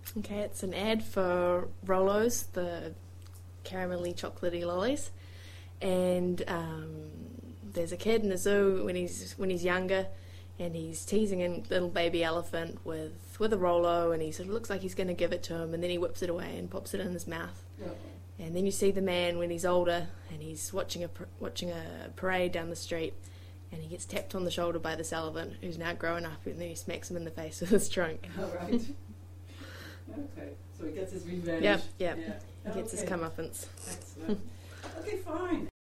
Okay, it's an ad for Rolos, the caramelly chocolatey lollies, and there's a kid in the zoo when he's younger, and he's teasing a little baby elephant with a Rolo, and he sort of looks like he's going to give it to him, and then he whips it away and pops it in his mouth. Oh. And then you see the man when he's older, and he's watching a parade down the street, and he gets tapped on the shoulder by this elephant who's now grown up, and then he smacks him in the face with his trunk. All right. Okay, so he gets his revenge. Yep. Yeah. He gets his comeuppance. Excellent. Okay, fine.